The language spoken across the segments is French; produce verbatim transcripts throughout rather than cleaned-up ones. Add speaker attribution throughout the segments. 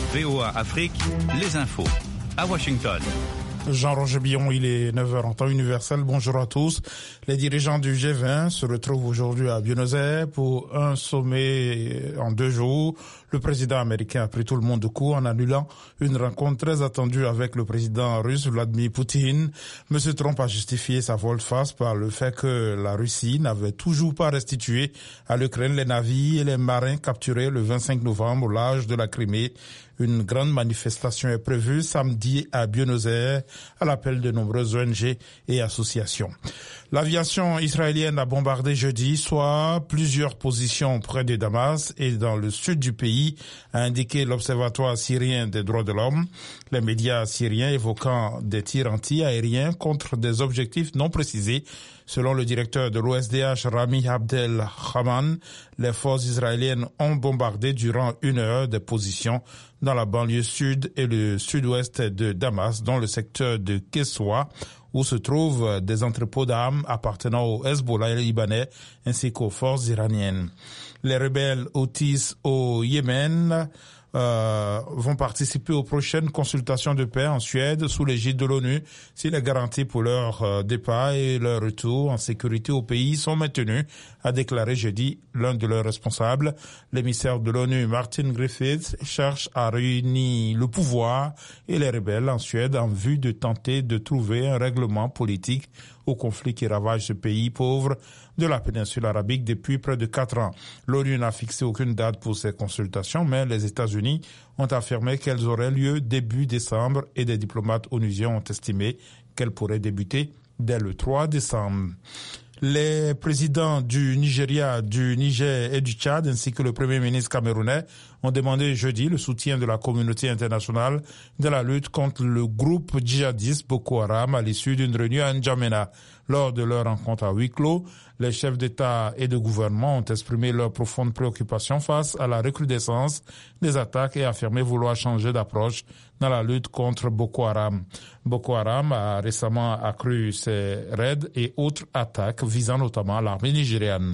Speaker 1: V O A Afrique, les infos. À Washington.
Speaker 2: Jean-Roger Billon, il est neuf heures en temps universel. Bonjour à tous. Les dirigeants du G vingt se retrouvent aujourd'hui à Buenos Aires pour un sommet en deux jours. Le président américain a pris tout le monde de court en annulant une rencontre très attendue avec le président russe Vladimir Poutine. Monsieur Trump a justifié sa volte-face par le fait que la Russie n'avait toujours pas restitué à l'Ukraine les navires et les marins capturés le vingt-cinq novembre au large de la Crimée. Une grande manifestation est prévue samedi à Buenos Aires à l'appel de nombreuses O N G et associations. L'aviation israélienne a bombardé jeudi soir plusieurs positions près de Damas et dans le sud du pays, a indiqué l'Observatoire syrien des droits de l'homme. Les médias syriens évoquant des tirs anti-aériens contre des objectifs non précisés. Selon le directeur de l'O S D H, Rami Abdel Haman, les forces israéliennes ont bombardé durant une heure des positions dans la banlieue sud et le sud-ouest de Damas, dans le secteur de Kessoua, où se trouvent des entrepôts d'armes appartenant au Hezbollah libanais ainsi qu'aux forces iraniennes. Les rebelles Houthis au Yémen Euh, vont participer aux prochaines consultations de paix en Suède sous l'égide de l'ONU si les garanties pour leur euh, départ et leur retour en sécurité au pays sont maintenues, a déclaré jeudi l'un de leurs responsables. L'émissaire de l'ONU, Martin Griffiths, cherche à réunir le pouvoir et les rebelles en Suède en vue de tenter de trouver un règlement politique au conflit qui ravage ce pays pauvre de la péninsule arabique depuis près de quatre ans. L'ONU n'a fixé aucune date pour ces consultations, mais les États-Unis ont affirmé qu'elles auraient lieu début décembre et des diplomates onusiens ont estimé qu'elles pourraient débuter dès le trois décembre. Les présidents du Nigeria, du Niger et du Tchad, ainsi que le Premier ministre camerounais, ont demandé jeudi le soutien de la communauté internationale de la lutte contre le groupe djihadiste Boko Haram à l'issue d'une réunion à N'Djamena. Lors de leur rencontre à huis clos, les chefs d'État et de gouvernement ont exprimé leur profonde préoccupation face à la recrudescence des attaques et affirmé vouloir changer d'approche dans la lutte contre Boko Haram. Boko Haram a récemment accru ses raids et autres attaques visant notamment l'armée nigériane.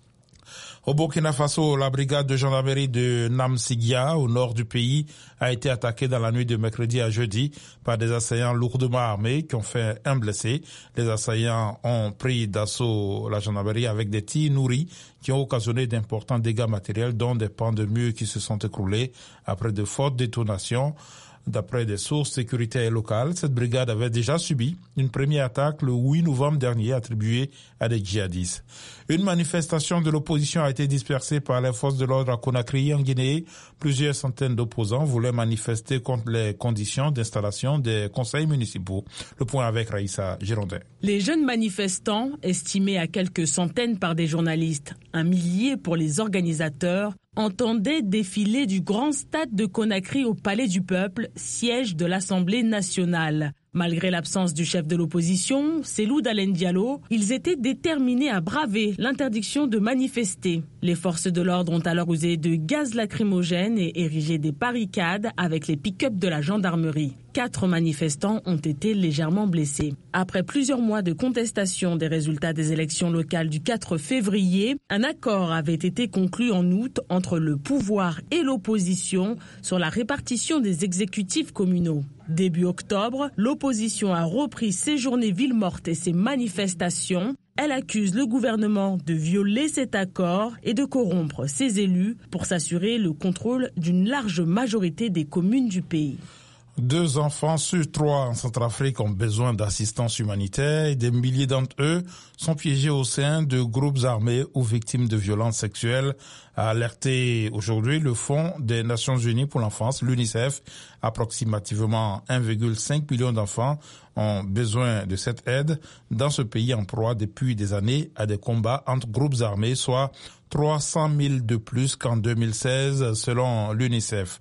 Speaker 2: Au Burkina Faso, la brigade de gendarmerie de Namsigia, au nord du pays, a été attaquée dans la nuit de mercredi à jeudi par des assaillants lourdement armés qui ont fait un blessé. Les assaillants ont pris d'assaut la gendarmerie avec des tirs nourris qui ont occasionné d'importants dégâts matériels, dont des pans de murs qui se sont écroulés après de fortes détonations. D'après des sources sécuritaires locales, cette brigade avait déjà subi une première attaque le huit novembre dernier attribuée à des djihadistes. Une manifestation de l'opposition a été dispersée par les forces de l'ordre à Conakry, en Guinée. Plusieurs centaines d'opposants voulaient manifester contre les conditions d'installation des conseils municipaux. Le point avec Raïssa Girondin.
Speaker 3: Les jeunes manifestants, estimés à quelques centaines par des journalistes, un millier pour les organisateurs, entendaient défiler du grand stade de Conakry au Palais du Peuple, siège de l'Assemblée nationale. Malgré l'absence du chef de l'opposition, Cellou Dalein Diallo, ils étaient déterminés à braver l'interdiction de manifester. Les forces de l'ordre ont alors usé de gaz lacrymogène et érigé des barricades avec les pick-up de la gendarmerie. Quatre manifestants ont été légèrement blessés. Après plusieurs mois de contestation des résultats des élections locales du quatre février, un accord avait été conclu en août entre le pouvoir et l'opposition sur la répartition des exécutifs communaux. Début octobre, l'opposition a repris ses journées villes mortes et ses manifestations. Elle accuse le gouvernement de violer cet accord et de corrompre ses élus pour s'assurer le contrôle d'une large majorité des communes du pays.
Speaker 2: Deux enfants sur trois en Centrafrique ont besoin d'assistance humanitaire et des milliers d'entre eux sont piégés au sein de groupes armés ou victimes de violences sexuelles, a alerté aujourd'hui le Fonds des Nations Unies pour l'enfance, l'UNICEF. Approximativement un virgule cinq million d'enfants ont besoin de cette aide dans ce pays en proie depuis des années à des combats entre groupes armés, soit trois cent mille de plus qu'en deux mille seize selon l'UNICEF.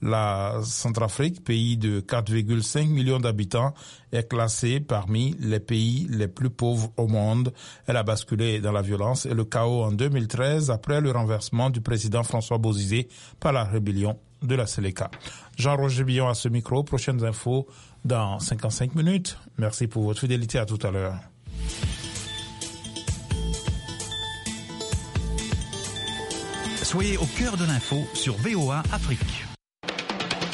Speaker 2: La Centrafrique, pays de quatre virgule cinq millions d'habitants, est classée parmi les pays les plus pauvres au monde. Elle a basculé dans la violence et le chaos en deux mille treize après le renversement du président François Bozizé par la rébellion de la Séléka. Jean-Roger Billon à ce micro. Prochaines infos dans cinquante-cinq minutes. Merci pour votre fidélité. À tout à l'heure.
Speaker 1: Soyez au cœur de l'info sur V O A Afrique.